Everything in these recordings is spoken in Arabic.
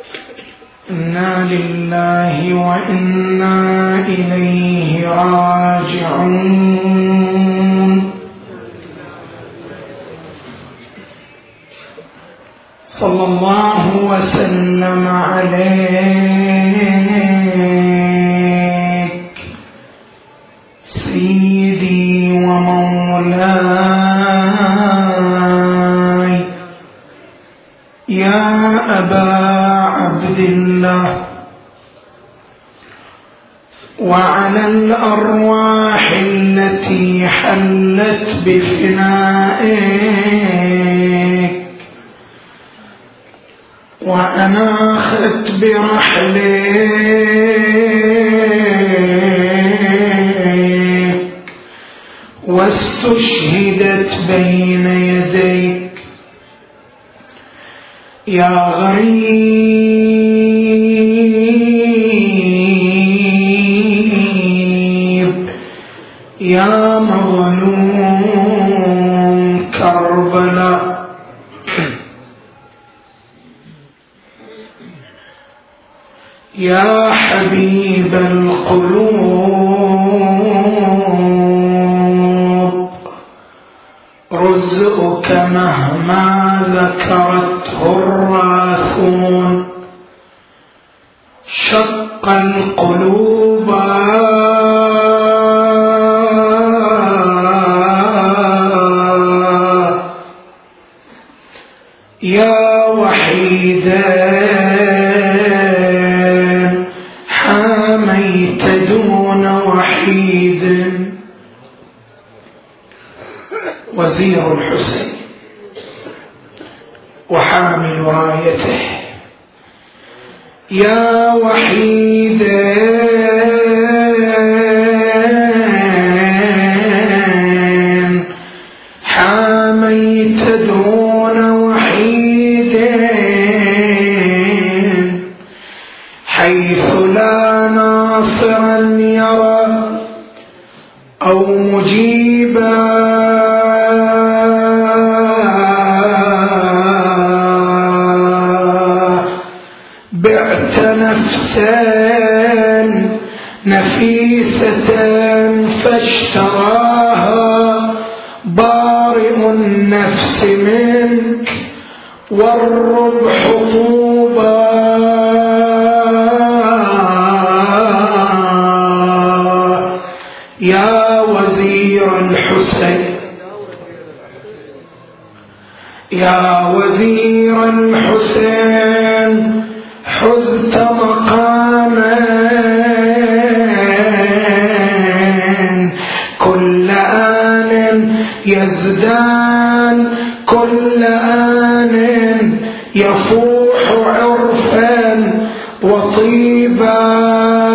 إنا لله وإنا إليه راجعون. صلى الله وسلم عليك سيدي ومولاي يا أبا عبد الله، وعلى الأرواح التي حلت بفنائك وأناخت برحلك واستشهدت بين يديك يا غريب يا مظلوم كربلاء، يا حبيب القلوب رزقك مهما ذكرته الراثون شق القلوب يا وحيدا حاميت دون وحيد، وزير الحسين وحامل رايته يا وحيدا حاميت دون وحيد حيث لا ناصرا يرى أو مجيبا بعت نفسا نفيسة فاشتراها بارئ النفس منك والربح طوبى، يا وزير الحسين يا وزير الحسين حزت مقاما كل آن يزدان كل آن يفوح عرفا وطيبا،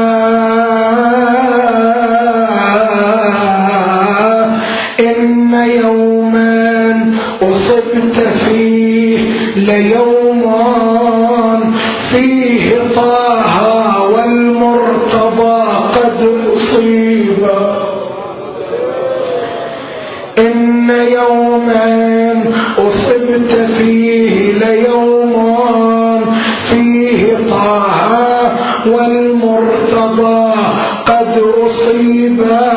إن يوما أصبت فيه ليوما فيه طه والمرتضى قد أصيبا، إن يوما أصبت فيه ليوما فيه طه والمرتضى قد أصيبا،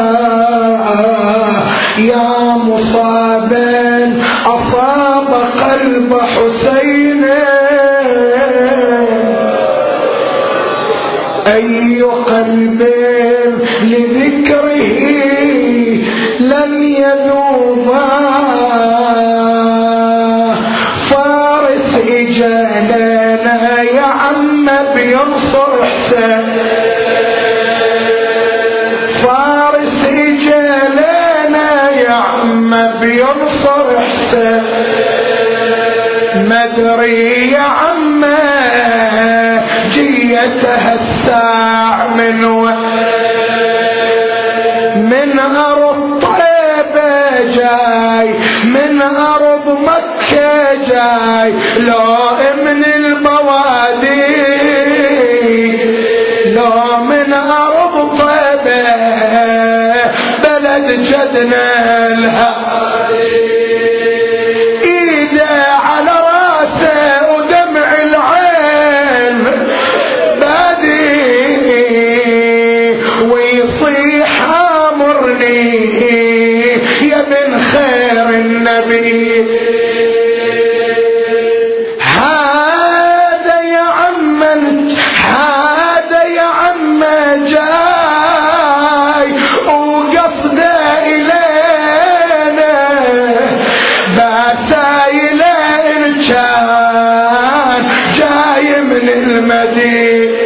يا مصابا أصاب قلب حسين أي قلب لذكره لن يذوبا، فارس إجالنا يا عم بينصر حسين، فارس إجالنا يا عم بينصر حسين، مدري يا عم جيتها الساع من أرض طيبة جاي من أرض مكة جاي لو من البوادي لو من أرض طيبة بلد جدنا الهادي، إيده على راسه ودمع العين محمدي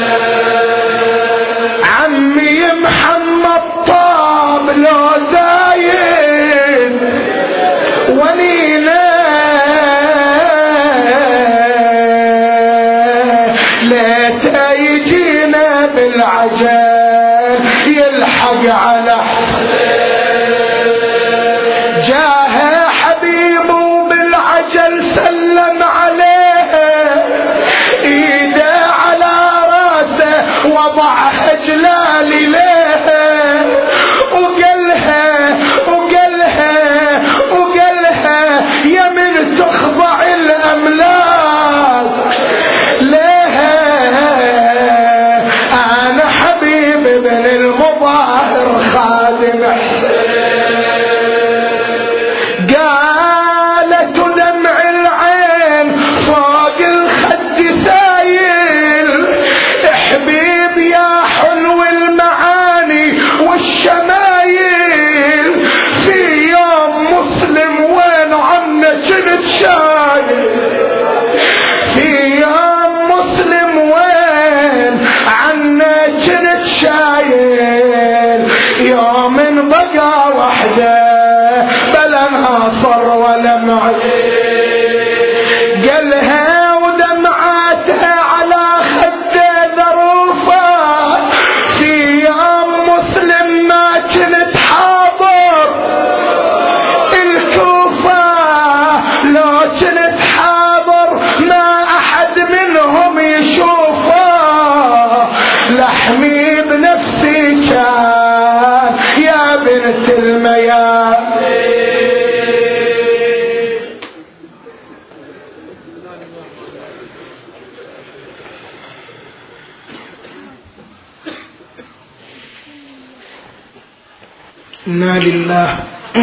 عمي محمد طاب لو زايد ونينا ليت يجينا بالعجل يلحق على جاه حبيبه بالعجل سلم عليه ايده على راسه وضعها جلالي ليه وقالها يا من تخضع الاملاك ليه انا حبيب بن المظاهر خادم قالت دمع العين فوق الخد سايل حبيب يا حلو المعاني والشمايل في يوم مسلم وين عنا كنت شايل في يوم مسلم وين عنا كنت شايل يوم بقى وحده بلا ناصر ولا معين قالها ودمعاتها على خده ذروفه في يوم مسلم ما كنت حاضر الكوفه لو كنت حاضر ما احد منهم يشوفه لحمي بنفسي كان يا بنت المياه إنا لله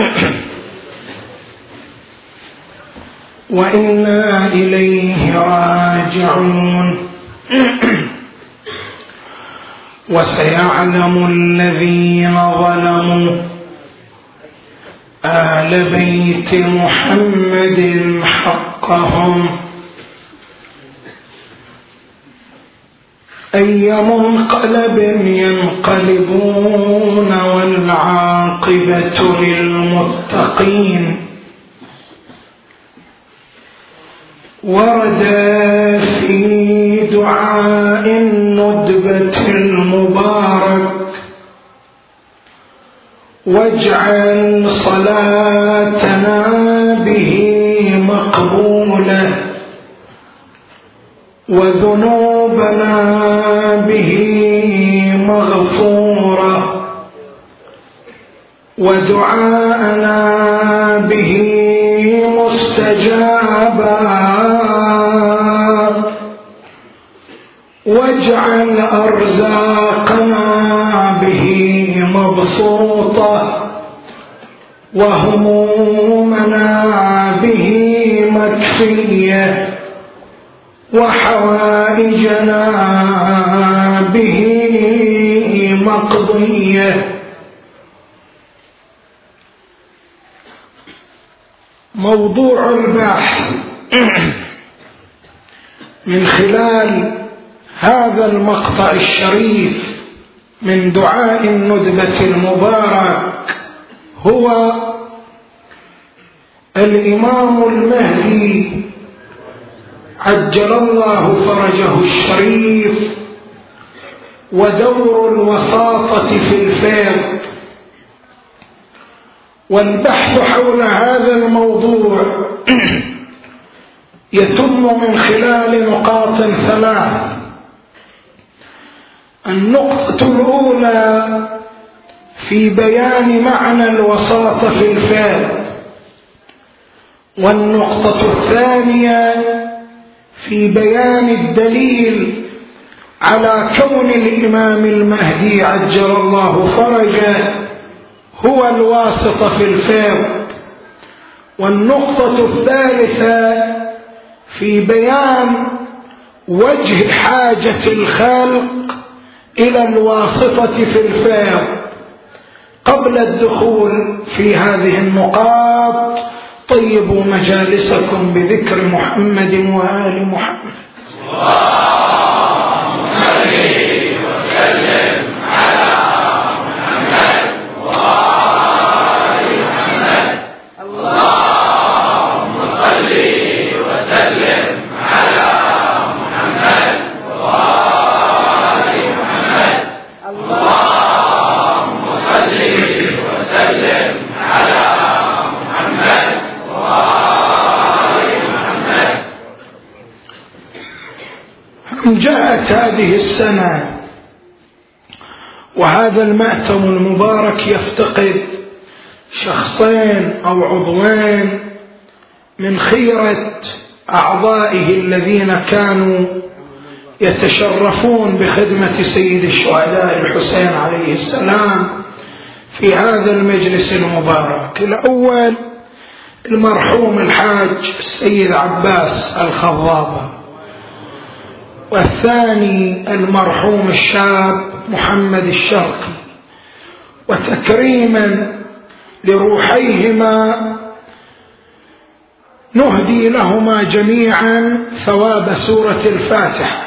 وإنا إليه راجعون وسيعلم الذين ظلموا آل بيت محمد حقهم أي منقلب ينقلبون والعاقبة للمتقين. ورد في دعاء الندبة المبارك واجعل صلاتنا به مقبولة وذنوبنا به مغفورة ودعاءنا به مستجابا واجعل أرزاقنا به مبسوطة وهمومنا به مكفية وحوائجنا به مقضية. موضوع البحث من خلال هذا المقطع الشريف من دعاء الندبة المبارك هو الإمام المهدي عجل الله فرجه الشريف ودور الوساطة في الفيض. والبحث حول هذا الموضوع يتم من خلال نقاط ثلاث. النقطة الأولى في بيان معنى الوساطة في الفيض، والنقطة الثانية في بيان الدليل على كون الإمام المهدي عجل الله فرجه هو الواسطة في الفيض، والنقطة الثالثة في بيان وجه حاجة الخلق إلى الواسطة في الفيض. قبل الدخول في هذه النقاط طيبوا مجالسكم بذكر محمد وآل محمد. جاءت هذه السنة وهذا المأتم المبارك يفتقد شخصين أو عضوين من خيرة أعضائه الذين كانوا يتشرفون بخدمة سيد الشهداء الحسين عليه السلام في هذا المجلس المبارك. الأول المرحوم الحاج السيد عباس الخضابة، والثاني المرحوم الشاب محمد الشرقي. وتكريما لروحيهما نهدي لهما جميعا ثواب سورة الفاتحة.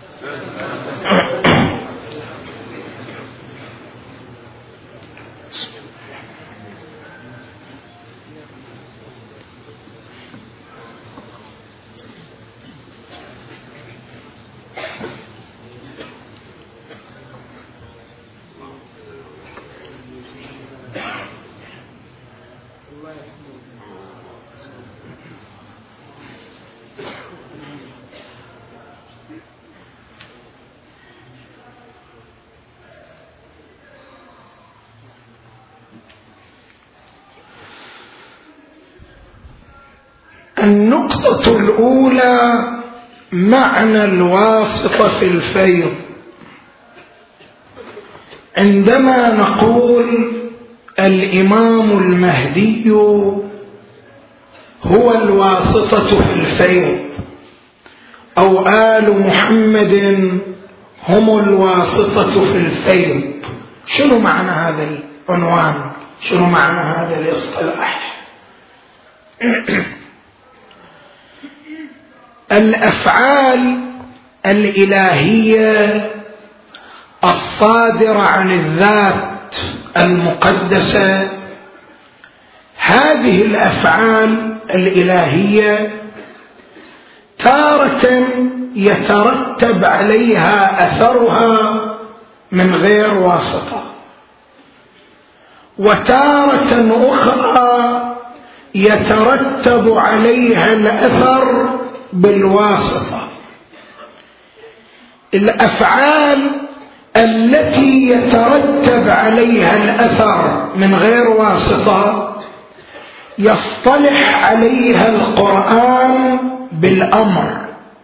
النقطة الأولى معنى الواسطة في الفيض. عندما نقول الإمام المهدي هو الواسطة في الفيض أو آل محمد هم الواسطة في الفيض، شنو معنى هذا العنوان؟ شنو معنى هذا الاصطلاح؟ الأفعال الإلهية الصادرة عن الذات المقدسة، هذه الأفعال الإلهية تارة يترتب عليها أثرها من غير واسطة، وتارة أخرى يترتب عليها الأثر بالواسطة. الأفعال التي يترتب عليها الأثر من غير واسطة يصطلح عليها القرآن بالأمر.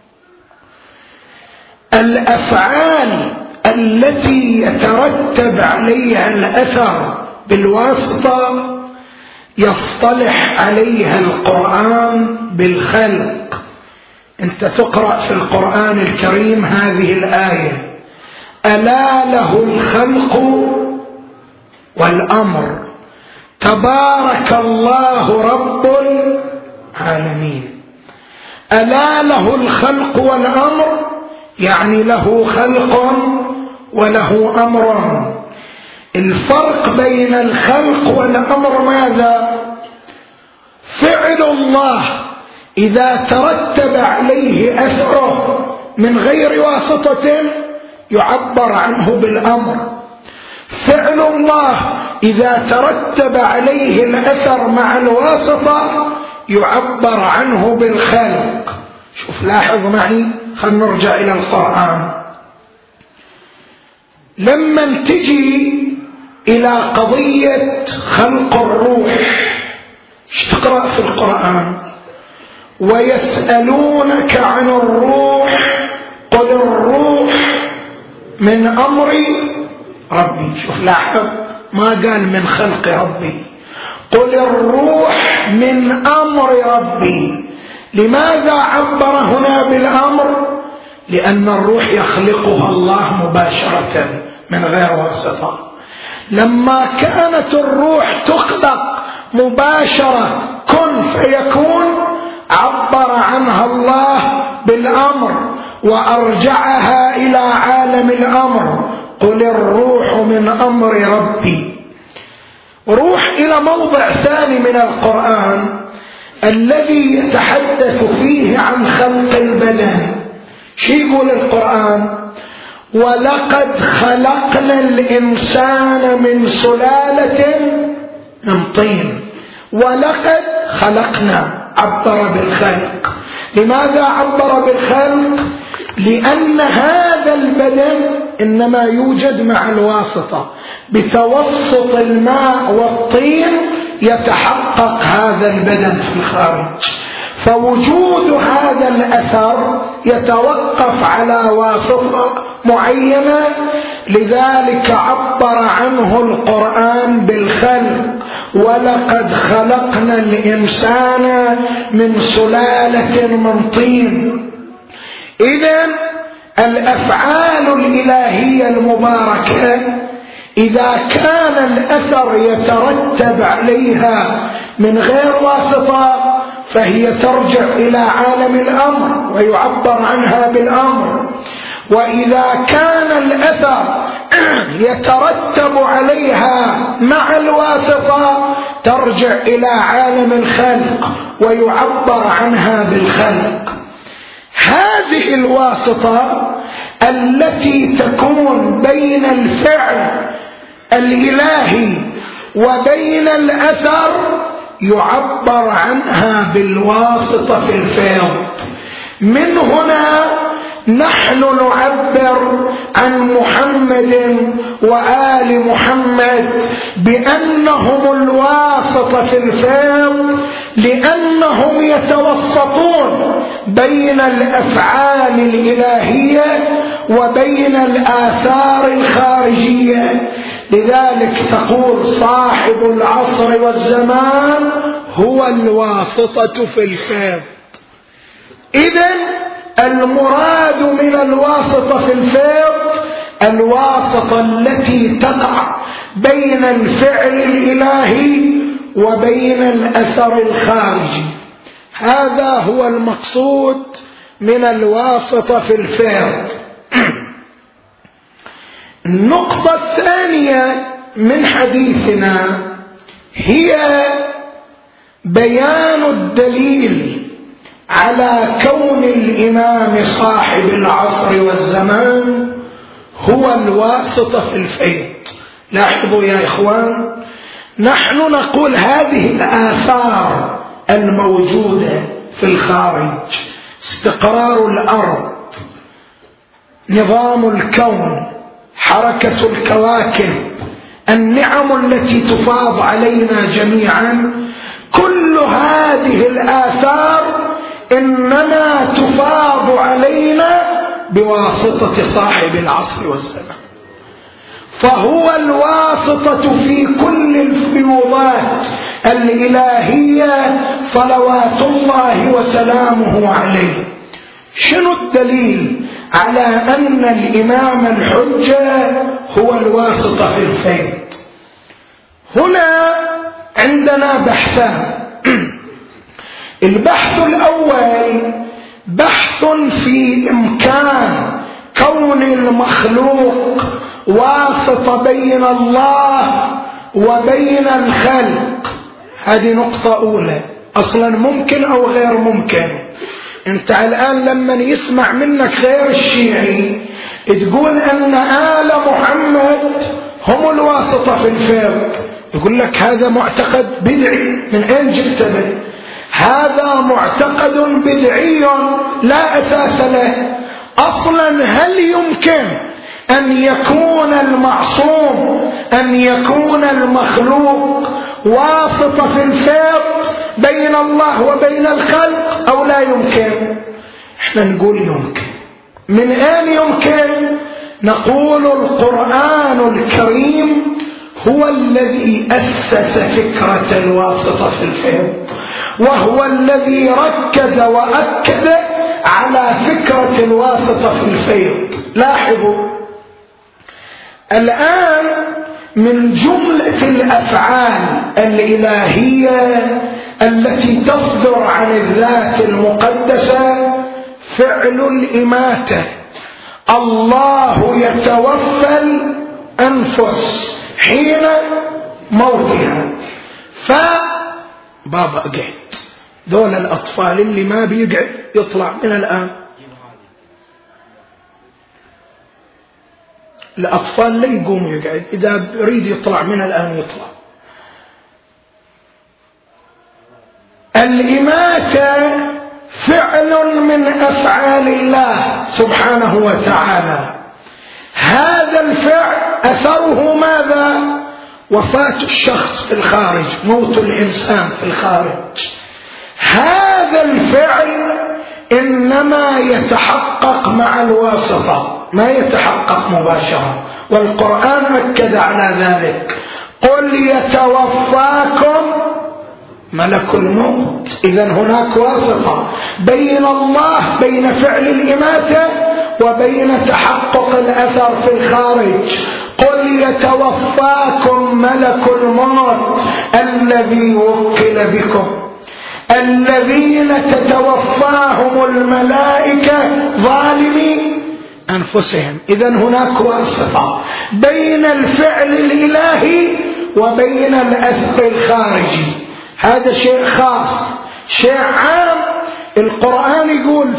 الأفعال التي يترتب عليها الأثر بالواسطة يصطلح عليها القرآن بالخلق. أنت تقرأ في القرآن الكريم هذه الآية: ألا له الخلق والأمر تبارك الله رب العالمين. ألا له الخلق والأمر يعني له خلق وله أمر. الفرق بين الخلق والأمر ماذا؟ فعل الله إذا ترتب عليه أثره من غير واسطة يعبر عنه بالأمر. فعل الله إذا ترتب عليه الأثر مع الواسطة يعبر عنه بالخلق. شوف لاحظ معي، خلنا نرجع إلى القرآن. لما تجي إلى قضية خلق الروح، ايش تقرأ في القرآن؟ ويسألونك عن الروح قل الروح من أمر ربي. شوف لاحظ، ما قال من خلق ربي، قل الروح من أمر ربي. لماذا عبر هنا بالأمر؟ لأن الروح يخلقها الله مباشرة من غير واسطة. لما كانت الروح تخلق مباشرة كن فيكون عبر عنها الله بالأمر وأرجعها إلى عالم الأمر. قل الروح من أمر ربي. روح إلى موضع ثاني من القرآن الذي يتحدث فيه عن خلق البدن. شو يقول القرآن؟ ولقد خلقنا الإنسان من سلالة من طين. ولقد خلقنا، عبر بالخلق. لماذا عبر بالخلق؟ لأن هذا البدن إنما يوجد مع الواسطة، بتوسط الماء والطين يتحقق هذا البدن في الخارج. فوجود هذا الأثر يتوقف على واسطة معينة، لذلك عبر عنه القرآن بالخلق: ولقد خلقنا الإنسان من سلالة من طين. إذن الأفعال الإلهية المباركة إذا كان الأثر يترتب عليها من غير واسطة فهي ترجع إلى عالم الأمر ويعبر عنها بالأمر، وإذا كان الأثر يترتب عليها مع الواسطة ترجع إلى عالم الخلق ويعبر عنها بالخلق. هذه الواسطة التي تكون بين الفعل الإلهي وبين الأثر يعبر عنها بالواسطة في الفيض. من هنا نحن نعبر عن محمد وآل محمد بأنهم الواسطة في الفيض، لأنهم يتوسطون بين الأفعال الإلهية وبين الآثار الخارجية. لذلك تقول صاحب العصر والزمان هو الواسطة في الفيض. إذن المراد من الواسطة في الفيض الواسطة التي تقع بين الفعل الإلهي وبين الأثر الخارجي. هذا هو المقصود من الواسطة في الفيض. النقطة الثانية من حديثنا هي بيان الدليل على كون الإمام صاحب العصر والزمان هو الواسطة في الفيض. لاحظوا يا إخوان، نحن نقول هذه الآثار الموجودة في الخارج: استقرار الأرض، نظام الكون، حركة الكواكب، النعم التي تفاض علينا جميعا، كل هذه الآثار إنما تفاض علينا بواسطة صاحب العصر والزمان، فهو الواسطة في كل الفيوضات الإلهية صلوات الله وسلامه عليه. شنو الدليل على أن الإمام الحجة هو الواسطة في الفيض؟ هنا عندنا بحثان. البحث الأول بحث في إمكان كون المخلوق واسطة بين الله وبين الخلق. هذه نقطة أولى، أصلا ممكن أو غير ممكن. أنت الآن لما يسمع منك غير الشيعي تقول أن آل محمد هم الواسطة في الفيض، يقول لك هذا معتقد بدعي. من أين جبت به؟ هذا معتقد بدعي لا أساس له. أصلا هل يمكن أن يكون المعصوم، أن يكون المخلوق واسطة في الفيض بين الله وبين الخلق أو لا يمكن؟ احنا نقول يمكن. من أين يمكن؟ نقول القرآن الكريم هو الذي أسس فكرة الواسطة في الفيض، وهو الذي ركز وأكد على فكرة الواسطة في الفيض. لاحظوا الآن من جملة الأفعال الإلهية التي تصدر عن الذات المقدسة فعل الإماتة. الله يتوفى الأنفس حين موتها. فبابا قعد، دول الأطفال اللي ما بيقعد يطلع من الآن. الأطفال لا يقوم يقعد، إذا يريد يطلع من الآن يطلع. الإماتة فعل من أفعال الله سبحانه وتعالى. هذا الفعل أثره ماذا؟ وفاة الشخص في الخارج، موت الإنسان في الخارج. هذا الفعل إنما يتحقق مع الواسطة، ما يتحقق مباشرة، والقرآن أكد على ذلك. قل يتوفاكم ملك الموت. إذن هناك واسطة بين الله، بين فعل الإماتة وبين تحقق الأثر في الخارج. قل يتوفاكم ملك الموت الذي وكل بكم، الذين تتوفاهم الملائكة ظالمي أنفسهم. إذن هناك واسطة بين الفعل الإلهي وبين الأثر الخارجي. هذا شيء خاص. شيء عام، القرآن يقول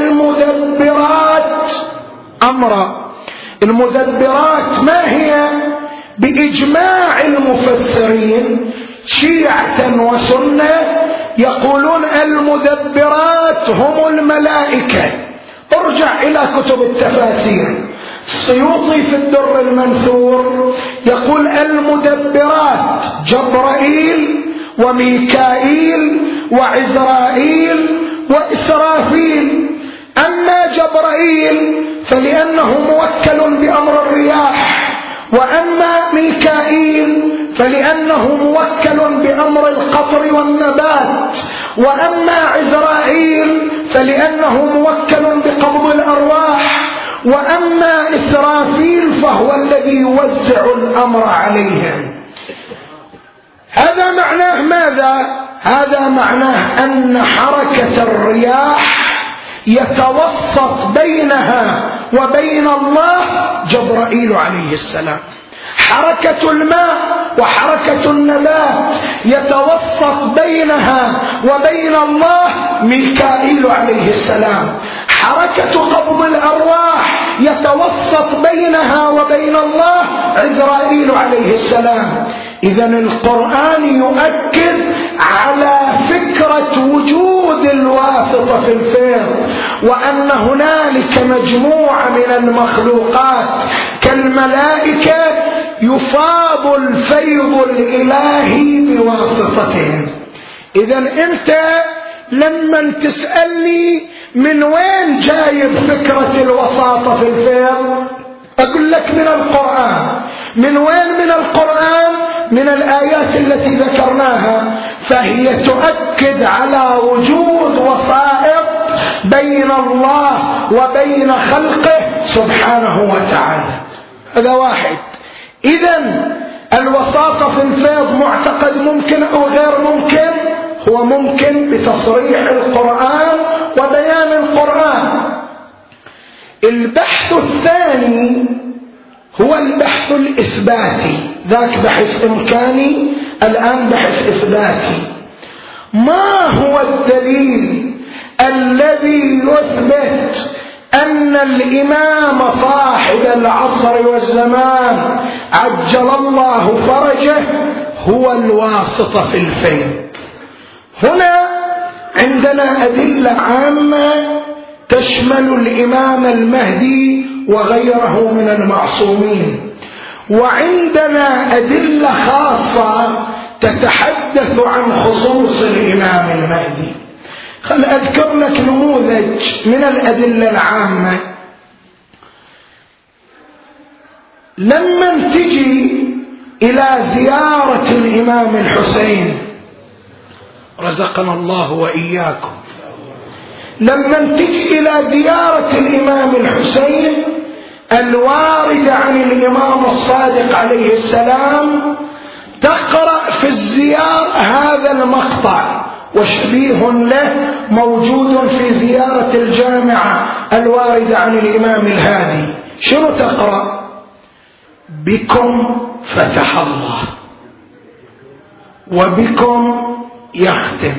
فالمدبرات أمرا. المدبرات ما هي؟ بإجماع المفسرين شيعة وسنة يقولون المدبرات هم الملائكة. ارجع إلى كتب التفاسير. السيوطي في الدر المنثور يقول المدبرات جبرائيل وميكائيل وعزرائيل وإسرافيل. أما جبرائيل فلأنه موكل بأمر الرياح، وأما ميكائيل فلأنه موكل بأمر القطر والنبات، وأما عزرائيل فلأنه موكل بقبض الأرواح، وأما إسرافيل فهو الذي يوزع الأمر عليهم. هذا معناه ماذا؟ هذا معناه أن حركة الرياح يتوسط بينها وبين الله جبرائيل عليه السلام. حركة الماء وحركة النبات يتوسط بينها وبين الله ميكائيل عليه السلام. حركة قبض الأرواح يتوسط بينها وبين الله عزرائيل عليه السلام. إذن القرآن يؤكد على فكرة وجود الواسطة في الفيض، وأن هنالك مجموعة من المخلوقات كالملائكة يفاض الفيض الإلهي بواسطتهم. إذن أنت لما تسألني من وين جايب فكرة الوساطة في الفيض، أقول لك من القرآن. من وين من القرآن؟ من الآيات التي ذكرناها، فهي تؤكد على وجود وسائط بين الله وبين خلقه سبحانه وتعالى. هذا واحد. إذن الوساطة في الفيض معتقد ممكن أو غير ممكن؟ هو ممكن بتصريح القرآن وبيان القرآن. البحث الثاني هو البحث الإثباتي، ذاك بحث إمكاني، الآن بحث إثباتي. ما هو الدليل الذي يثبت أن الإمام صاحب العصر والزمان عجل الله فرجه هو الواسطة في الفيض؟ هنا عندنا أدلة عامة تشمل الإمام المهدي وغيره من المعصومين، وعندنا أدلة خاصة تتحدث عن خصوص الإمام المهدي. خل أذكر لك نموذج من الأدلة العامة. لما تجي إلى زيارة الإمام الحسين رزقنا الله وإياكم، لما تجي إلى زيارة الإمام الحسين الوارد عن الإمام الصادق عليه السلام، تقرأ في الزيارة هذا المقطع وشبيه له موجود في زيارة الجامعة الواردة عن الإمام الهادي. شنو تقرأ؟ بكم فتح الله، وبكم يختم،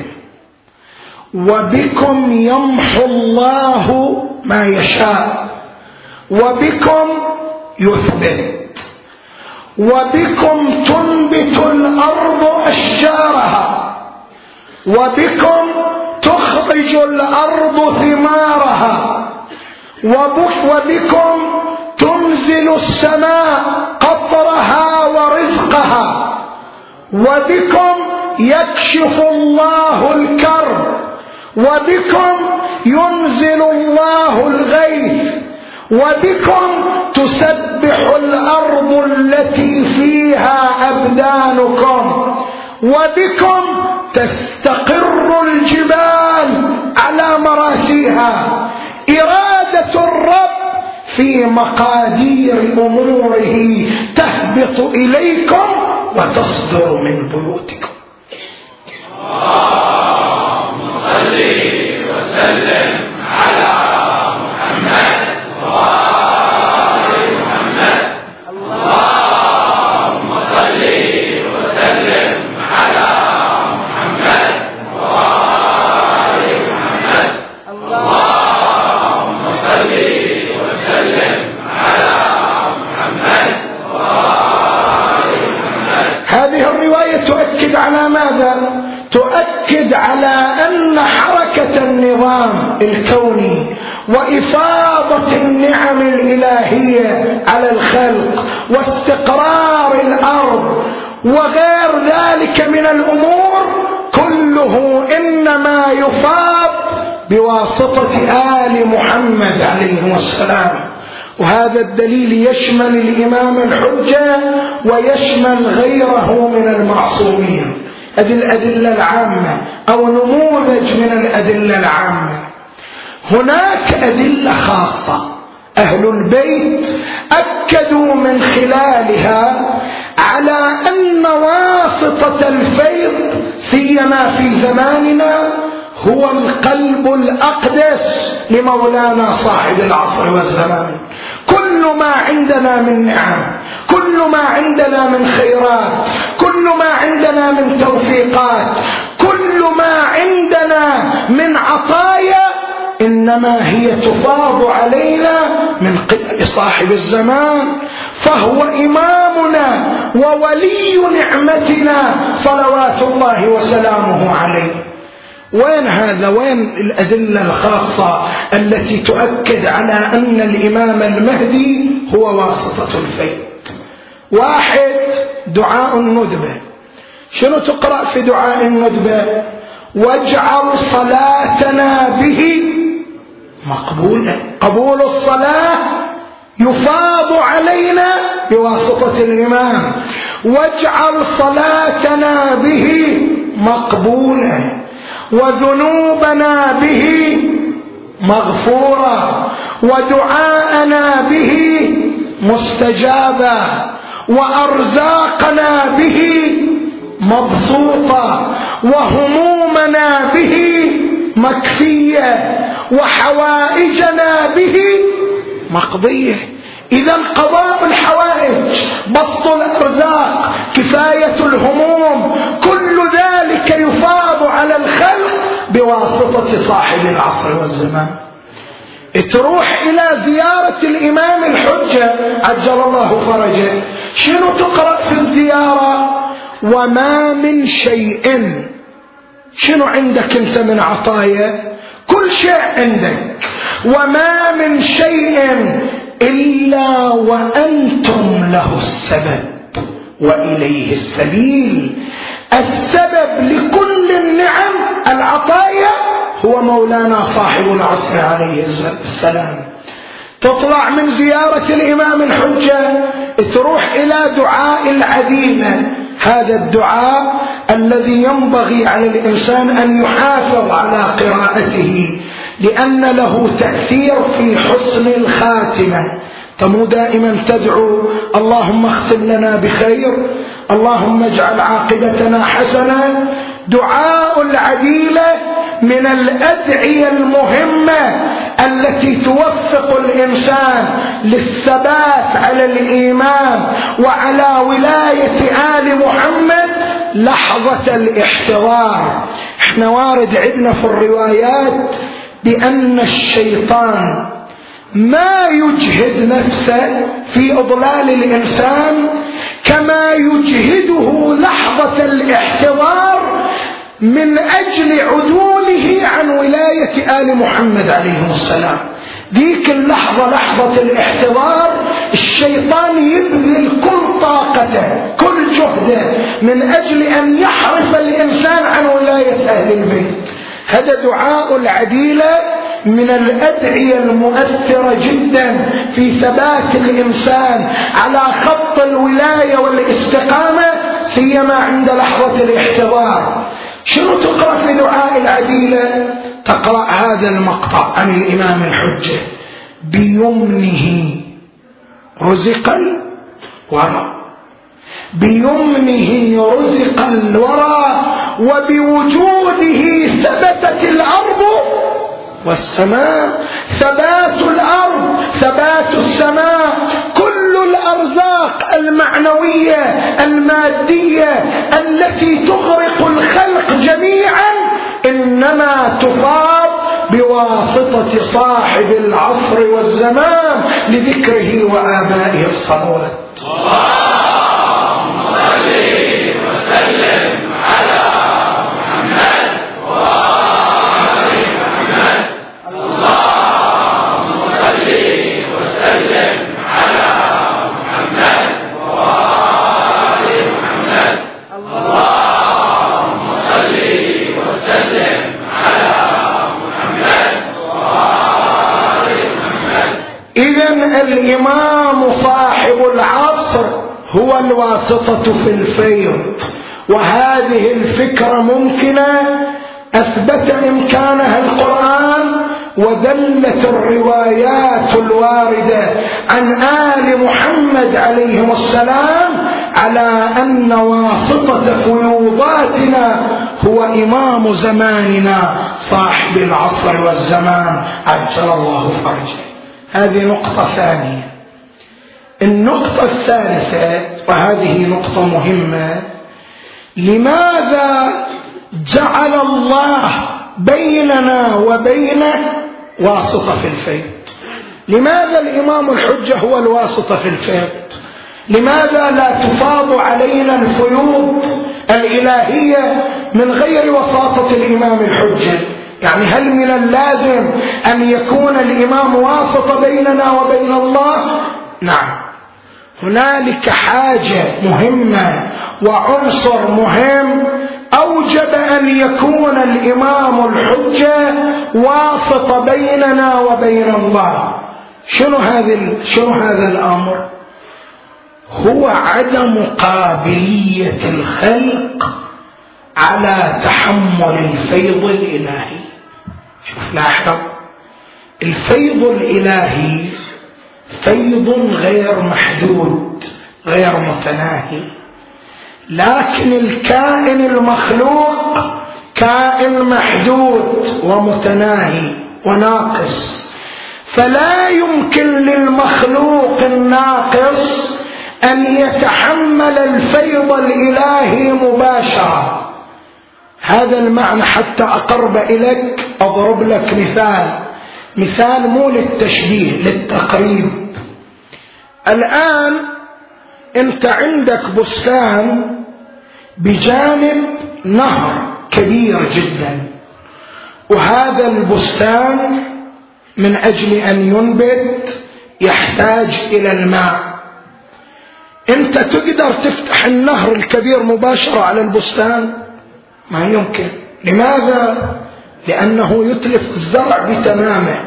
وبكم يمحو الله ما يشاء، وبكم يثبت، وبكم تنبت الأرض أشجارها، وبكم تخرج الأرض ثمارها، وبكم تنزل السماء قطرها ورزقها، وبكم يكشف الله الكرب، وبكم ينزل الله الغيث، وبكم تسبح الأرض التي فيها أبدانكم، وبكم تستقر الجبال على مراسيها. إرادة الرب في مقادير أموره تهبط إليكم وتصدر من بيوتكم. اللهم صل وسلم على محمد وآل محمد. اللهم صل وسلم على محمد وآل محمد. اللهم صل وسلم على محمد وآل محمد. هذه الرواية تؤكد على ماذا؟ تؤكد على أن حركة النظام الكوني وإفاضة النعم الإلهية على الخلق واستقرار الأرض وغير ذلك من الأمور كله إنما يفاض بواسطة آل محمد عليه السلام. وهذا الدليل يشمل الإمام الحجة ويشمل غيره من المعصومين. هذه الأدلة العامة أو نموذج من الأدلة العامة. هناك أدلة خاصة أهل البيت أكدوا من خلالها على أن واسطة الفيض سيما في زماننا هو القلب الأقدس لمولانا صاحب العصر والزمان. كل ما عندنا من نعم، كل ما عندنا من خيرات، كل ما عندنا من توفيقات، كل ما عندنا من عطايا إنما هي تفاض علينا من قبل صاحب الزمان، فهو إمامنا وولي نعمتنا صلوات الله وسلامه عليه. وين هذا؟ وين الأدلة الخاصة التي تؤكد على أن الإمام المهدي هو واسطة الفيض؟ واحد، دعاء الندبة. شنو تقرأ في دعاء الندبة؟ واجعل صلاتنا به مقبولا. قبول الصلاة يفاض علينا بواسطة الإمام. واجعل صلاتنا به مقبولا وذنوبنا به مغفورا ودعاءنا به مستجابا وأرزاقنا به مبسوطا وهمومنا به مكفية وحوائجنا به مقضية. إذا قضاء الحوائج، بسط الأرزاق، كفاية الهموم، كل ذلك يفاض على الخلق بواسطة صاحب العصر والزمان. تروح إلى زيارة الإمام الحجة عجل الله فرجه، شنو تقرأ في الزيارة؟ وما من شيء. شنو عندك انت من عطايا؟ كل شيء عندك. وما من شيء إلا وأنتم له السبب وإليه السبيل. السبب لكل النعم العطايا هو مولانا صاحب العصر عليه السلام. تطلع من زيارة الإمام الحجة تروح إلى دعاء العديمة. هذا الدعاء الذي ينبغي على الإنسان أن يحافظ على قراءته لأن له تأثير في حسن الخاتمة. فمو دائما تدعو اللهم اختم لنا بخير، اللهم اجعل عاقبتنا حسنة. دعاء العديلة من الأدعية المهمة التي توفق الإنسان للثبات على الإيمان وعلى ولاية آل محمد لحظة الاحتضار. احنا وارد عندنا في الروايات بأن الشيطان ما يجهد نفسه في إضلال الإنسان كما يجهده لحظة الاحتضار من أجل عدوله عن ولاية آل محمد عليهم السلام. ديك اللحظة لحظة الاحتضار الشيطان يبذل كل طاقته كل جهده من أجل أن يحرف الإنسان عن ولاية أهل البيت. هذا دعاء العديلة من الأدعية المؤثرة جدا في ثبات الإنسان على خط الولاية والاستقامة، سيما عند لحظة الاحتضار. شنو تقرأ في دعاء العديلة؟ تقرأ هذا المقطع عن الإمام الحجة: بيمنه رزق الورى، بيمنه رزق الورى، وبوجوده ثبتت الأرض والسماء. ثبات الأرض، ثبات السماء، كل الأرزاق المعنوية المادية التي تغرق الخلق جميعا إنما تفاض بواسطة صاحب العصر والزمان لذكره وآبائه الصلوات. اللهم صل وسلم على محمد وآل محمد. اللهم صل وسلم على محمد وآل محمد. اللهم صل وسلم على محمد وآل محمد. إذن الإمام صاحب العصر هو الواسطة في الفيض، وهذه الفكرة ممكنة أثبت إمكانها القرآن، ودلت الروايات الواردة عن آل محمد عليهم السلام على أن واسطة فيوضاتنا هو إمام زماننا صاحب العصر والزمان عجل الله فرجه. هذه نقطة ثانية. النقطة الثالثة، وهذه نقطة مهمة: لماذا جعل الله بيننا وبينه واسطة في الفيض؟ لماذا الإمام الحجة هو الواسطة في الفيض؟ لماذا لا تفاض علينا الفيوض الإلهية من غير وساطة الإمام الحجة؟ يعني هل من اللازم أن يكون الإمام واسطة بيننا وبين الله؟ نعم، هنالك حاجة مهمة وعنصر مهم أوجب أن يكون الإمام الحجة واسطة بيننا وبين الله. شنو هذا الأمر؟ هو عدم قابلية الخلق على تحمل الفيض الإلهي. شوف لاحظ، الفيض الإلهي فيض غير محدود غير متناهي، لكن الكائن المخلوق كائن محدود ومتناهي وناقص، فلا يمكن للمخلوق الناقص أن يتحمل الفيض الإلهي مباشرة. هذا المعنى حتى أقرب إليك أضرب لك مثال مو للتشبيه، للتقريب. الآن أنت عندك بستان بجانب نهر كبير جدا، وهذا البستان من أجل أن ينبت يحتاج إلى الماء. أنت تقدر تفتح النهر الكبير مباشرة على البستان؟ ما يمكن. لماذا؟ لأنه يتلف الزرع بتمامه.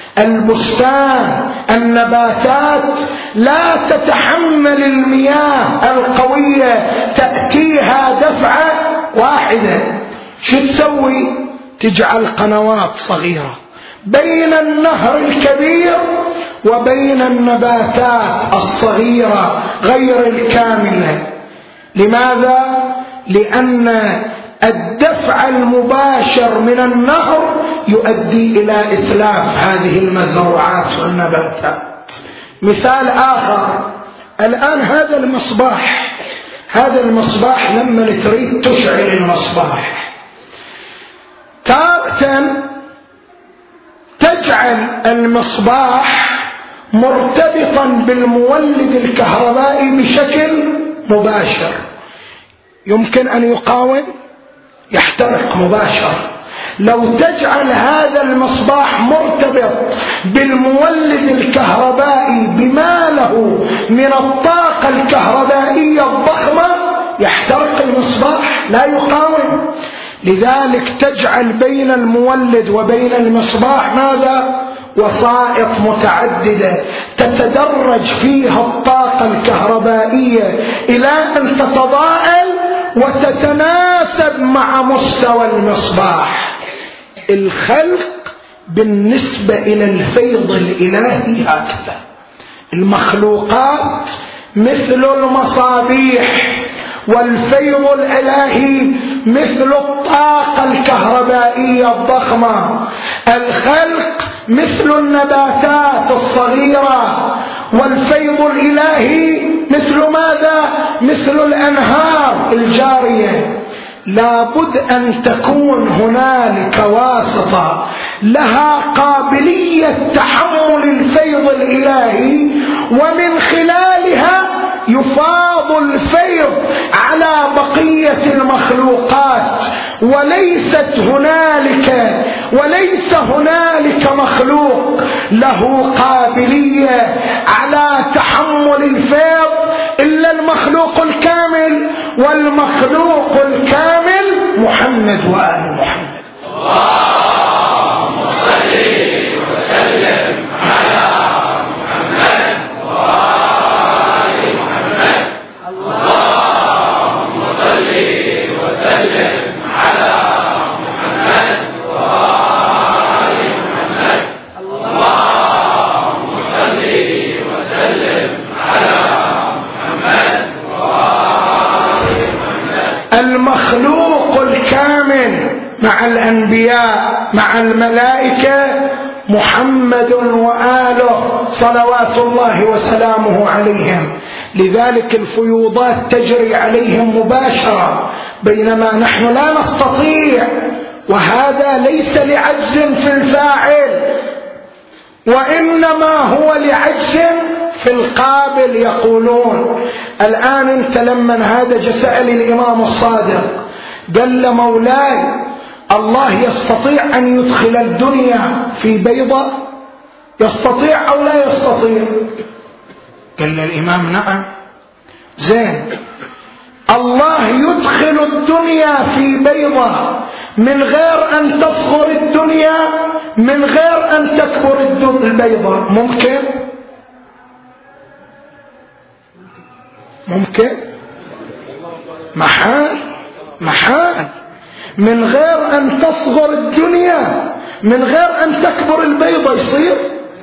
البستان النباتات لا تتحمل المياه القوية، تأتيها دفعة واحدة. شو تسوي؟ تجعل قنوات صغيرة بين النهر الكبير وبين النباتات الصغيرة غير الكاملة. لماذا؟ لأن الدفع المباشر من النهر يؤدي إلى إتلاف هذه المزروعات والنباتات. مثال آخر، الآن هذا المصباح لما تريد تشعل المصباح، تارة تجعل المصباح مرتبطا بالمولد الكهربائي بشكل مباشر. يمكن أن يقاوم؟ يحترق مباشرة. لو تجعل هذا المصباح مرتبط بالمولد الكهربائي بما له من الطاقة الكهربائية الضخمة يحترق المصباح لا يقاوم. لذلك تجعل بين المولد وبين المصباح ماذا؟ وسائط متعددة تتدرج فيها الطاقة الكهربائية إلى أن تتضاءل وتتناسب مع مستوى المصباح. الخلق بالنسبة إلى الفيض الإلهي هكذا. المخلوقات مثل المصابيح، والفيض الإلهي مثل الطاقة الكهربائية الضخمة. الخلق مثل النباتات الصغيرة، والفيض الإلهي مثل ماذا؟ مثل الأنهار الجارية. لابد أن تكون هنالك واسطة لها قابلية تحمل الفيض الإلهي، ومن خلالها يفاض الفيض على بقية المخلوقات. وليس هنالك مخلوق له قابلية على تحمل الفيض إلا المخلوق الكامل، والمخلوق الكامل محمد وآل محمد. اللهم صل وسلم على محمد وآل محمد. اللهم صل وسلم على محمد وآل محمد. اللهم صل وسلم على محمد وآل محمد. المخلوق الكامل مع الأنبياء مع الملائكة محمد وآله صلوات الله وسلامه عليهم. لذلك الفيوضات تجري عليهم مباشرة، بينما نحن لا نستطيع. وهذا ليس لعجز في الفاعل، وإنما هو لعجز في القابل. يقولون الآن انت لمن هذا سأل الإمام الصادق قال له مولاي الله يستطيع أن يدخل الدنيا في بيضة؟ يستطيع أو لا يستطيع؟ قال الإمام نعم. زين، الله يدخل الدنيا في بيضة من غير أن تصغر الدنيا، من غير أن تكبر البيضة، ممكن؟ محال. من غير أن تصغر الدنيا، من غير أن تكبر البيضة يصير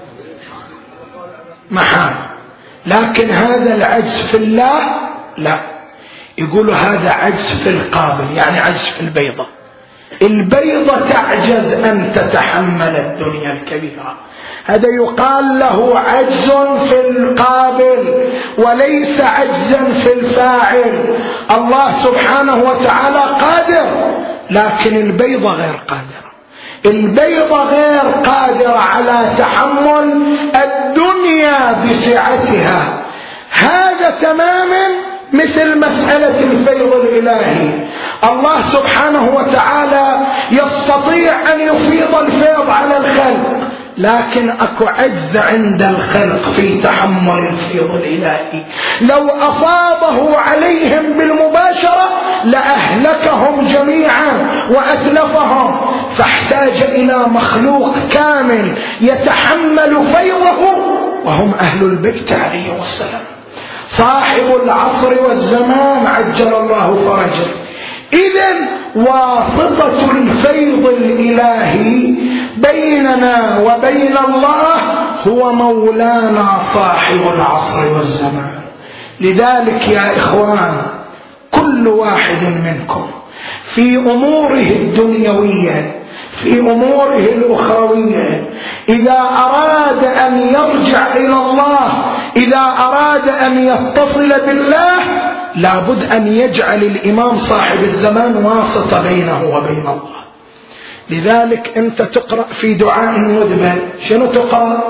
محال. لكن هذا العجز في الله لا، يقولوا هذا عجز في القابل، يعني عجز في البيضة. البيضة تعجز أن تتحمل الدنيا الكبيرة، هذا يقال له عجز في القابل وليس عجزا في الفاعل. الله سبحانه وتعالى قادر، لكن البيضة غير قادرة. البيضة غير قادرة على تحمل الدنيا بسعتها. هذا تماما مثل مسألة الفيض الإلهي. الله سبحانه وتعالى يستطيع أن يفيض الفيض على الخلق، لكن أكو عجز عند الخلق في تحمل الفيض الإلهي. لو أفاضه عليهم بالمباشرة لأهلكهم جميعا وأتلفهم، فاحتاج إلى مخلوق كامل يتحمل فيضه، وهم أهل البيت عليه السلام، صاحب العصر والزمان عجل الله فرجه. إذن واسطة الفيض الإلهي بيننا وبين الله هو مولانا صاحب العصر والزمان. لذلك يا إخوان كل واحد منكم في أموره الدنيوية في أموره الأخروية إذا أراد أن يرجع إلى الله، إذا أراد أن يتصل بالله، لابد أن يجعل الإمام صاحب الزمان واسطة بينه وبين الله. لذلك أنت تقرأ في دعاء الندبة شنو تقرأ؟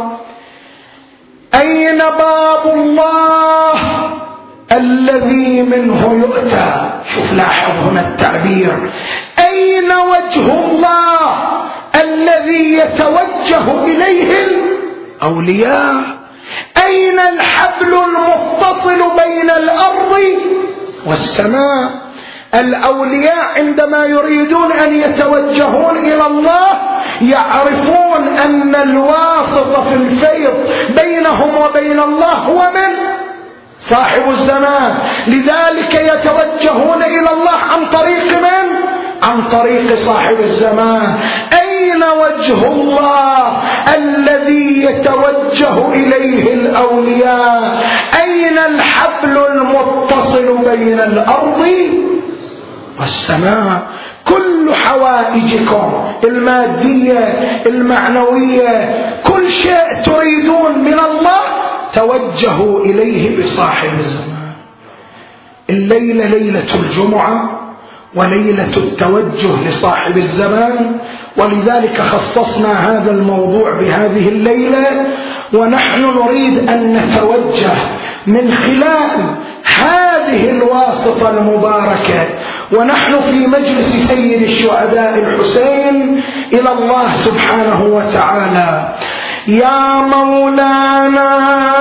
أين باب الله الذي منه يؤتى. شوف لاحظ هنا التعبير، وجه الله الذي يتوجه إليه الأولياء؟ أين الحبل المتصل بين الأرض والسماء؟ الأولياء عندما يريدون أن يتوجهون إلى الله يعرفون أن الواسط في الفيض بينهم وبين الله هو من؟ صاحب الزمان. لذلك يتوجهون إلى الله عن طريق من؟ عن طريق صاحب الزمان. أين وجه الله الذي يتوجه إليه الأولياء؟ أين الحبل المتصل بين الأرض والسماء؟ كل حوائجكم المادية المعنوية، كل شيء تريدون من الله توجهوا إليه بصاحب الزمان. الليلة ليلة الجمعة وليلة التوجه لصاحب الزمان، ولذلك خصصنا هذا الموضوع بهذه الليلة، ونحن نريد أن نتوجه من خلال هذه الواسطة المباركة ونحن في مجلس سيد الشهداء الحسين إلى الله سبحانه وتعالى. يا مولانا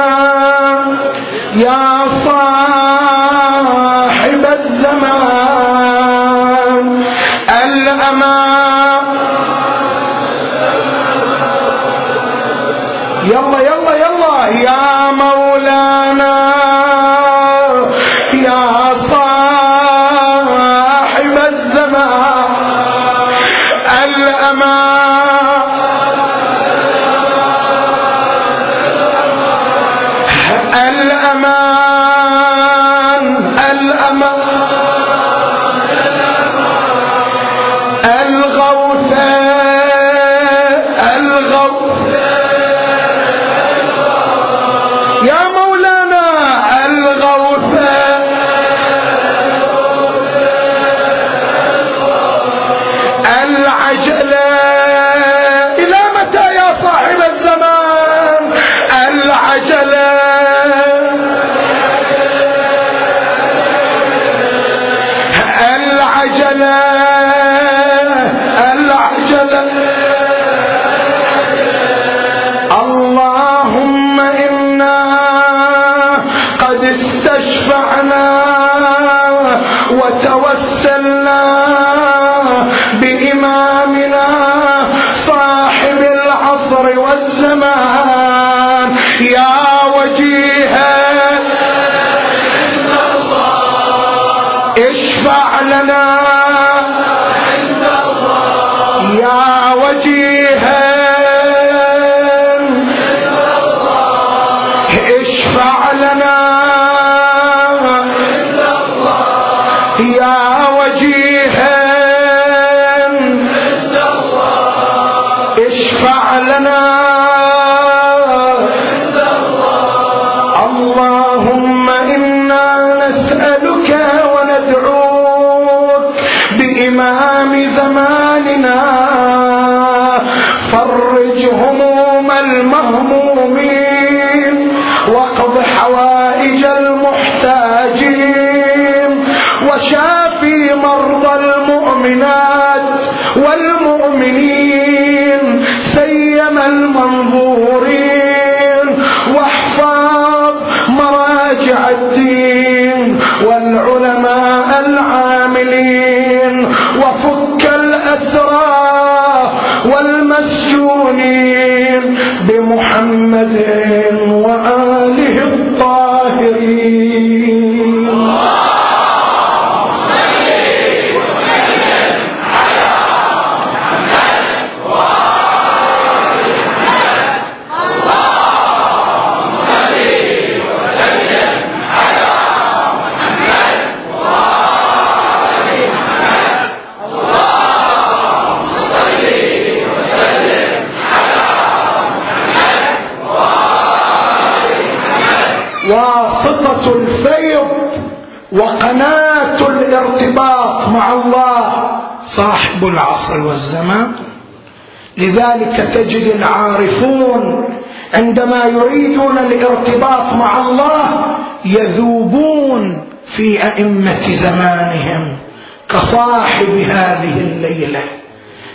يا صاحب الزمان الأمان، يلا يلا يلا، يا مولانا يا صاحب الزمان الأمان، الأمان الأمان، الغوث الغوث، يا مولانا الغوث، العجلة إلى متى يا صاحب الزمان؟ العجلة العجلة العجلة، اللهم إنا قد استشفعنا وتوسلنا بإمامنا صاحب العصر والزمان يا وجيها اشفع لنا يا وجيها اشفع لنا يا وجيها اشفع لنا، اللهم إنا نسألك وندعوك بإمام زماننا فرج هموم المهمومين واقض حوائج المحتاجين وشافي مرضى المؤمنات والمؤمنين سيما المنظورين، واحفظ مراجع الدين والعلماء العاملين، وفك الأسرى والمسجونين بمحمد وآله الطاهرين. واسطة الفيض وقناة الارتباط مع الله صاحب العصر والزمان. لذلك تجد العارفون عندما يريدون الارتباط مع الله يذوبون في أئمة زمانهم كصاحب هذه الليلة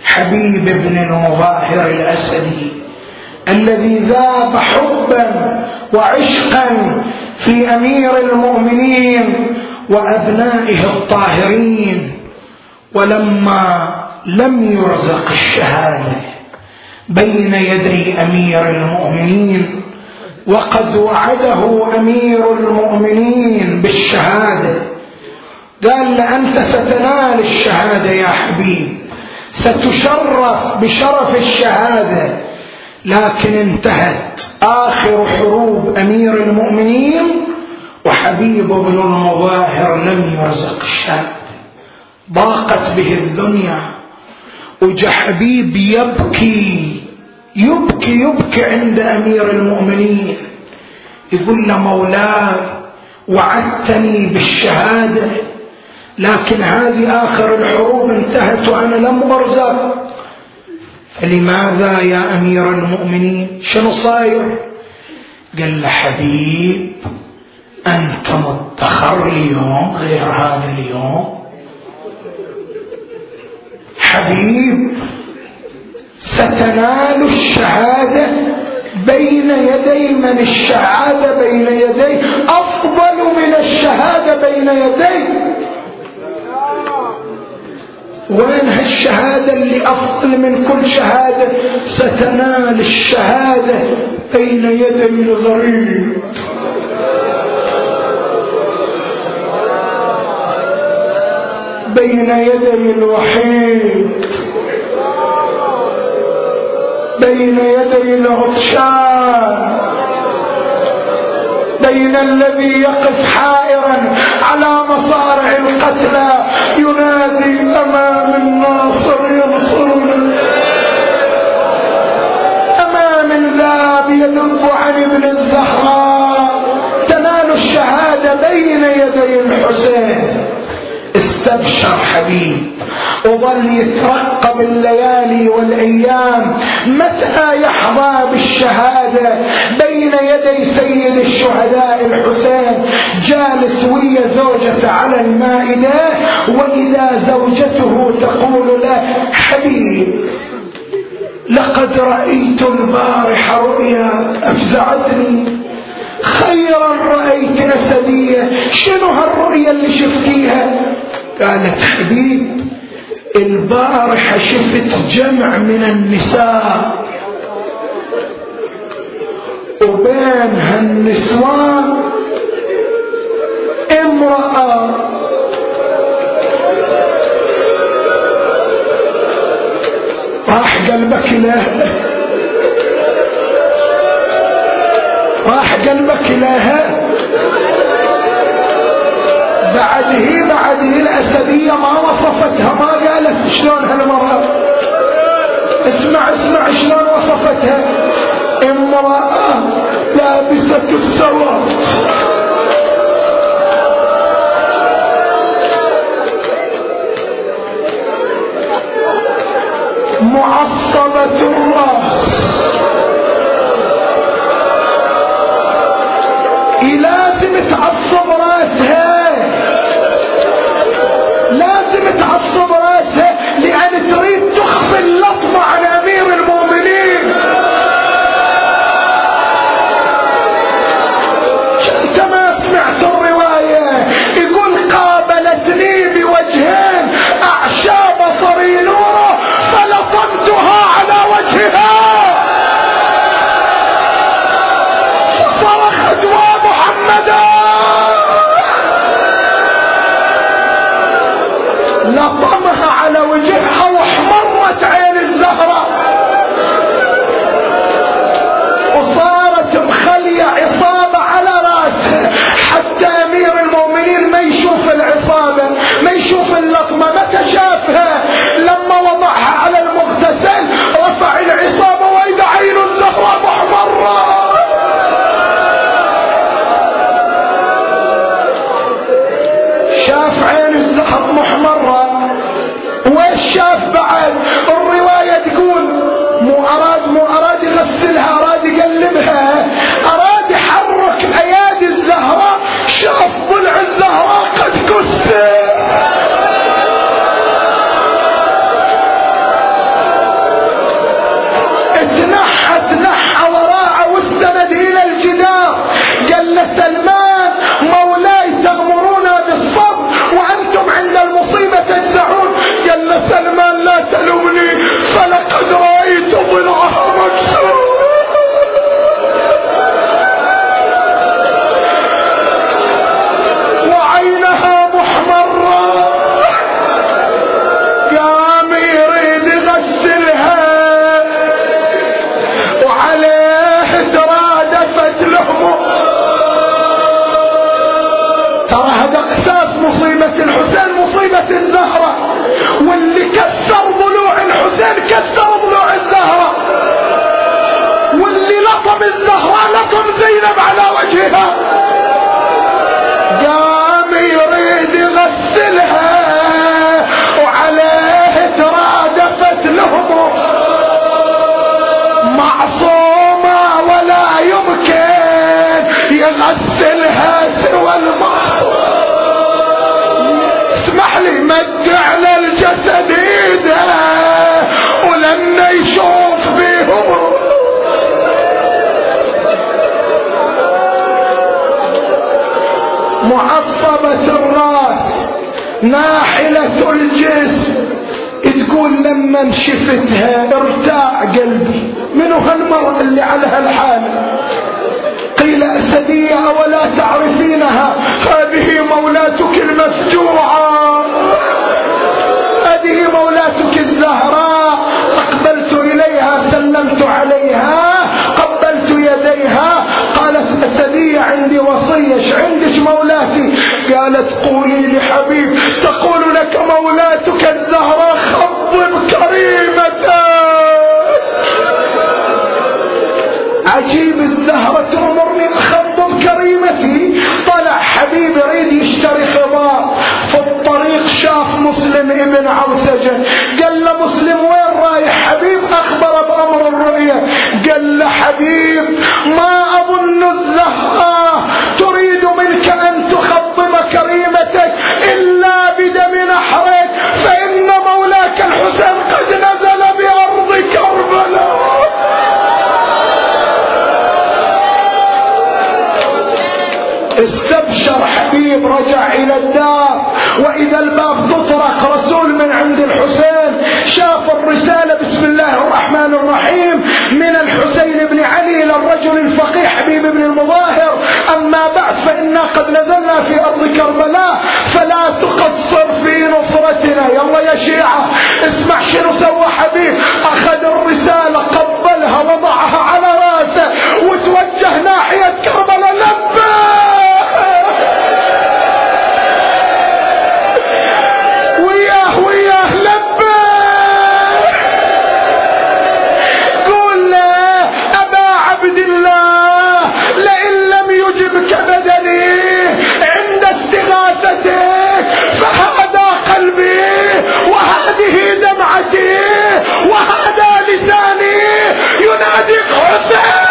حبيب بن المظاهر الأسدي الذي ذاب حبا وعشقا في أمير المؤمنين وأبنائه الطاهرين، ولما لم يرزق الشهادة بين يدي أمير المؤمنين وقد وعده أمير المؤمنين بالشهادة، قال له أنت ستنال الشهادة يا حبيب، ستشرف بشرف الشهادة، لكن انتهت آخر حروب أمير المؤمنين وحبيب بن المظاهر لم يرزق الشهادة. ضاقت به الدنيا، وجا حبيب يبكي يبكي يبكي عند أمير المؤمنين، يقول له مولاي وعدتني بالشهادة، لكن هذه آخر الحروب انتهت وأنا لم أرزق، فلماذا يا أمير المؤمنين شنو صاير؟ قال له حبيب أنت مدخر اليوم غير هذا اليوم، حبيب ستنال الشهادة بين يدي من الشهادة بين يدي أفضل من الشهادة بين يدي. وين هالشهادة اللي أفضل من كل شهادة؟ ستنال الشهادة بين يدي الغريب، بين يدي الوحيد، بين يدي العطشان، بين الذي يقف حائرا على مصارع القتلى ينادي أمام الناصر ينصرنا، أمام الذاب يدب عن ابن الزهراء، تنال الشهادة بين يدي الحسين. استبشر حبيب وظل يترقب الليالي والأيام متى يحظى بالشهادة بين يدي سيد الشهداء الحسين، جالس ويا زوجته على المائدة، وإذا زوجته تقول له حبيب لقد رأيت البارحة رؤيا أفزعتني، خيرا رأيت أسدية، شنو هالرؤيا اللي شفتيها؟ قالت حبيب البارحة شفت جمع من النساء، وبين هالنسوان امرأة راح قلبك لها، راح قلبك لها. بعده الأسدية ما وصفتها، ما قالت شلون هالمرأة، اسمع شلون وصفتها، امرأة لابسة السواد معصبة الرأس، لازم تعصب راسها، لازم تعصب راسها، لأن تريد تخفي اللطمة عن أمير المؤمنين. انت ما سمعت الرواية؟ يقول قابلتني بوجهين أعشى بصري نوره فلطمتها على وجهها، فصرخت ومحمدا، لطمها على وجهها واحمرت عين الزهرة، وصارت مخلية عصابة على راسها، حتى أمير المؤمنين ما يشوف العصابة، ما يشوف اللطمة. متى شافها؟ لما وضعها على المغتسل رفع العصابة وإذا عين الزهرة محمرة. شاف عين الزهر محمرة، وإيش شاف غسلها سوى المخ. اسمح لي مد على الجسد ايده ولما يشوف بيهم معصبة الراس ناحلة الجسم. تقول لما شفتها ارتاع قلبي. منو هالمرأة اللي على هالحال؟ قيل أسدية ولا تعرفينها؟ هذه مولاتك المفجوعة، هذه مولاتك الزهراء. أقبلت إليها سلمت عليها قبلت يديها. قالت أسدية عندي وصية. ايش عندك مولاتي؟ قالت قولي لحبيب تقول لك مولاتك الزهراء خضب كريمتك. عجيب الزهرة تأمرني أخضب كريمتي. طلع حبيب يريد يشتري خضار، في الطريق شاف مسلم ابن عوسجة. قال له مسلم وين رايح؟ حبيب أخبر بأمر الرؤية. قال له حبيب ما أظن الزهرة تريد منك أن تخضب كريمتك إلا بدم نحرك، فإن مولاك الحسين قد نزل بأرض كربلاء. استبشر حبيب، رجع الى الدار واذا الباب تطرق. رسول من عند الحسين شاف الرسالة بسم الله الرحمن الرحيم من الحسين بن علي الى الرجل الفقيه حبيب بن المظاهر. اما بعد فإنا قد نزلنا في ارض كربلاء فلا تقصر في نصرتنا. يلا يا شيعة اسمع شنو سوى حبيب. اخذ الرسالة قبلها وضعها على راسه وتوجه ناحية كربلاء. وياه لبى. قول له أبا عبد الله لئن لم يجبك بدني عند استغاثتك فهذا قلبي وهذه دمعتي وهذا لساني يناديك حسين.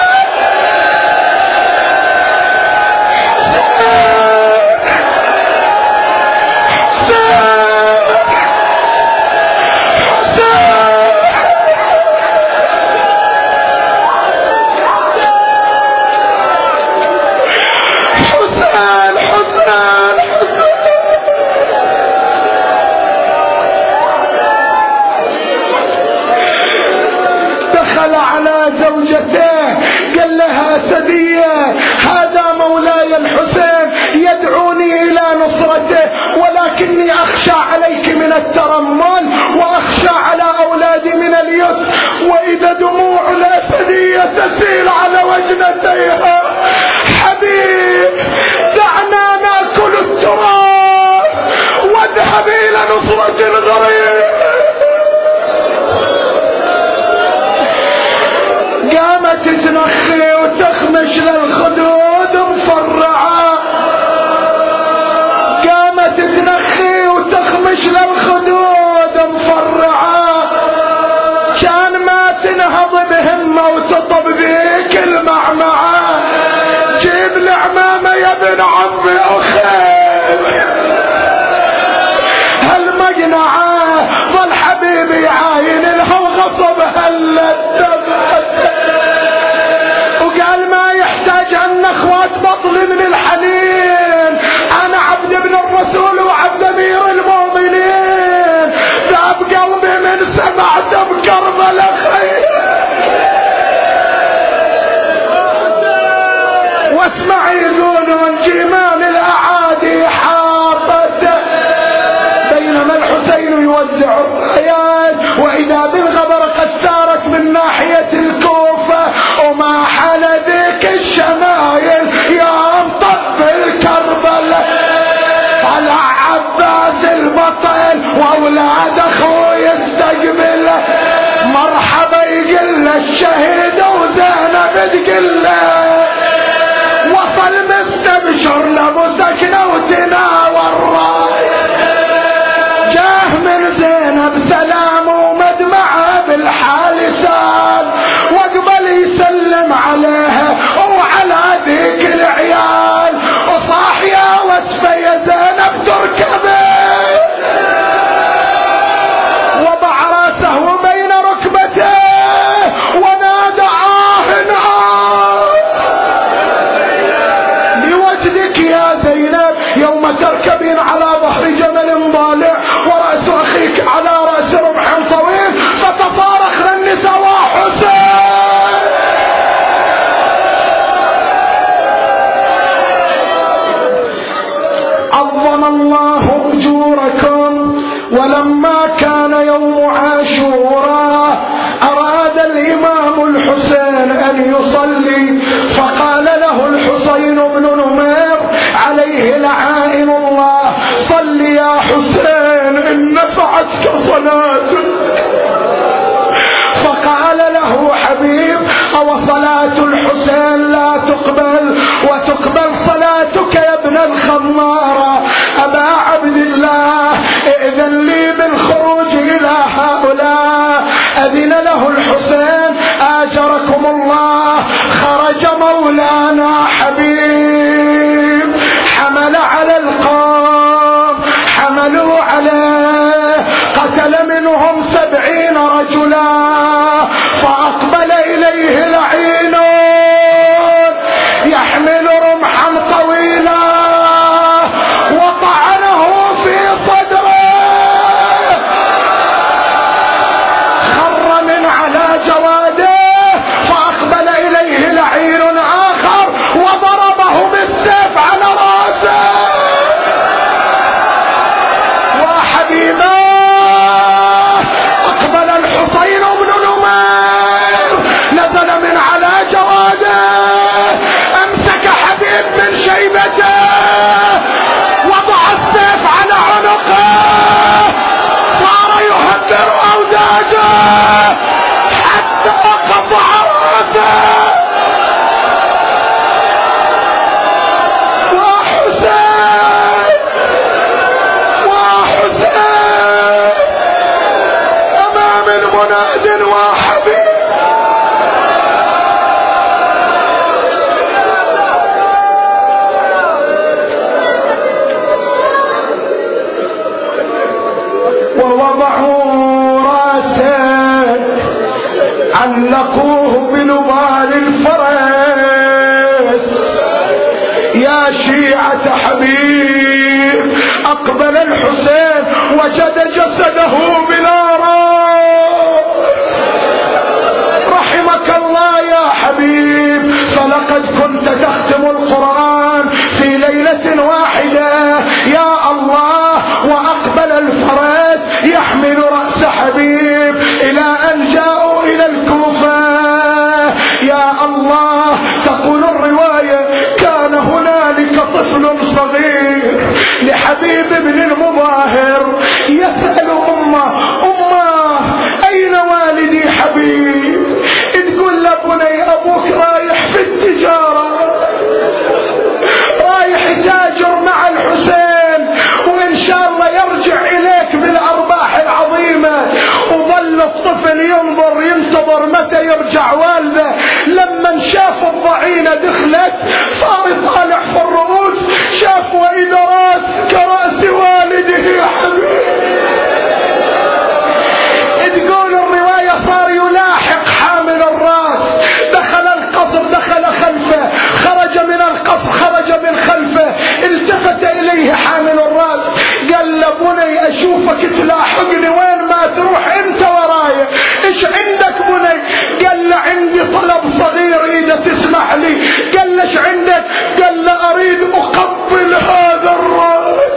زوجته قال لها سدية هذا مولاي الحسين يدعوني إلى نصرته ولكني أخشى عليك من الترمل وأخشى على أولادي من اليسر. وإذا دموع الأسدية تسيل على وجنتيها. حبيب دعنا نأكل التراب واذهب إلى نصرة الغريب. قامت تنخي وتخمش للخدود مفرعة. قامت تنخي وتخمش للخدود مفرعة. كان ما تنهض بهمة وتطب بيك المعمعة. جيب العمامة يا ابن عمي أخي هالمقنعة. ظل حبيبي عاين لها وغصبها اللدبت وقال ما يحتاج ان اخوات بطل من الحنين. انا عبد ابن الرسول وعبد امير المؤمنين. ذاب قلبي من سمعت بكربلاء خير. واسمع يقولون جمال الاعادي حاطته بينما الحسين يوزع الرايات. واذا بالغبر قد سارت من ناحية الكوفة وما حل ذيك الشمايل يا مطفل كربلاء. طلع عباس البطل واولاد اخوه يستقبله. مرحبا يقل الشهيد وزينب تقله. وصل مستبشر لابو سكنه وتناول رايه. جاه من زينب عظم الله أجوركم. ولما كان يوم عاشوراء أراد الإمام الحسين أن يصلي، فقال له الحسين بن نمير عليه لعائن الله: صل يا حسين إن نفعتك صلاتك. فقال له حبيب: أو صلاة الحسين لا تقبل وتقبل صلاتك يا ابن الخمارة؟ أبا عبد الله ائذن لي بالخروج إلى هؤلاء. أذن له الحسين: آجركم الله. خرج مولانا حبيب، حمل على القوم، حملوا عليه، قتل منهم 70 رجلا. فأقبل إليه لعين يحمل رمحا طويلا وطعنه في صدره، خر من على جواده. فأقبل إليه لعين آخر وضربه بالسيف على رأسه. وحبيبا أقبل الحسين بن نمير، نزل من على جواده، أمسك حبيب من شيبته، وضع السيف على عنقه، صار يهدر أوداجه حتى قطع رأسه. مناد وحبيب. ووضعوا راسه، علقوه بنبال الفرس. يا شيعة حبيب، أقبل الحسين وجد جسده بلا رحمك الله يا حبيب. فلقد كنت تختم القرآن في ليلة واحدة يا الله. وأقبل الفرس يحمل رأس حبيب إلى أن جاءوا إلى الكوفة. يا الله، تقول الرواية: كان هنالك طفل صغير لحبيب بن المظاهر يسأل أمه: أين والدي حبيب؟ تقول له: بني أبوك رايح في التجارة، رايح يتاجر مع الحسين، وإن شاء الله يرجع إليك بالأرباح العظيمة. وظل الطفل ينتظر متى يرجع والده. لما شاف الضعينة دخلت صار يطالع في الرؤوس، شاف وإذا راس كرأس والده يا حبيب. تقول الرواية صار يلاحق حامل الراس. دخل القصر، دخل خلفه، خرج من القصر، خرج من خلفه. التفت إليه حامل الراس، قال له: بني أشوفك تلاحقني، وين ما تروح انت ورايا، ايش عندك بني؟ قال له: عندي طلب صغير إذا تسمح لي. قال له: ايش عندك؟ قال له: أريد أقبل هذا الراس،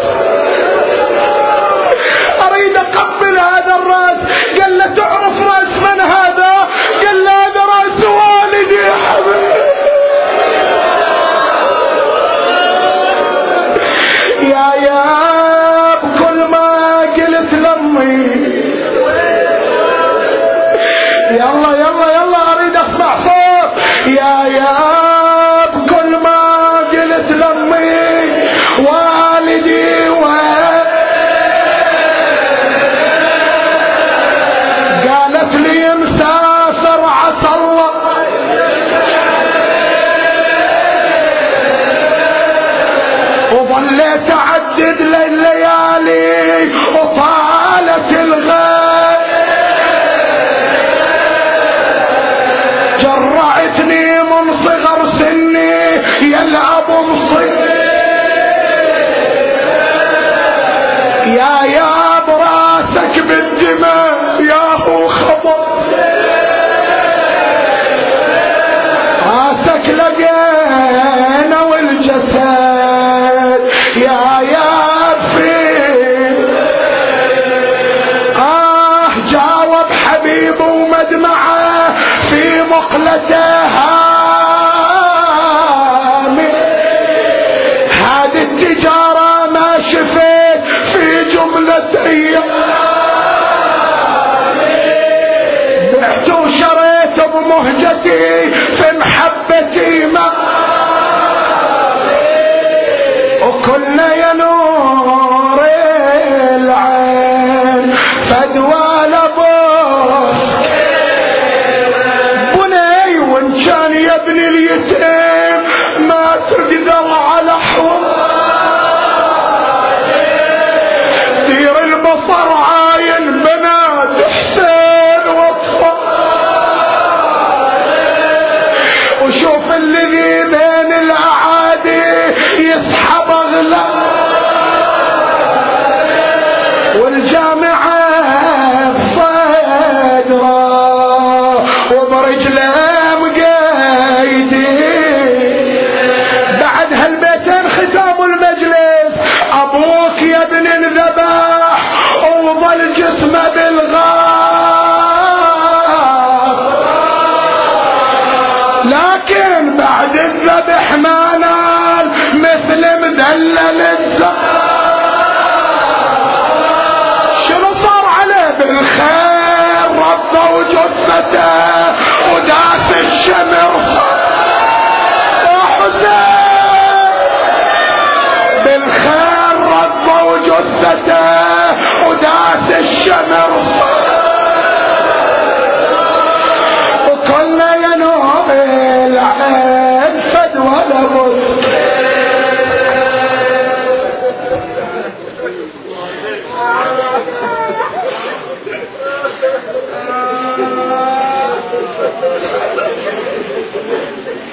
أريد أقبل هذا الراس. قال له: تعرف رأس من هذا؟ قال له: هذا رأس والدي يا حبيبي. يا بكل ما قلت لأمي، يلا يلا يلا أريد أسمع صوت. يا بكل ما قلت لأمي والدي قالت لي: مسافر عسى الله. وظليت أعدد لليالي وطالت الغيب، جرعتني من صغر سني يلعب بصغر. يا براسك بالدماء يا هو خبر، راسك لقينا والجسد. يا تجارة ما شفيت في جملة ايام، بعت وشريت بمهجتي في محبتي ما، وكلنا يا نور العين فدوى لبوس بني، وان كان يا ابن اليتيم ما تقدر على حوار، دير البصر عاين بنات حسين واطفال، وشوف الذي بين الاعادي يسحب اغلى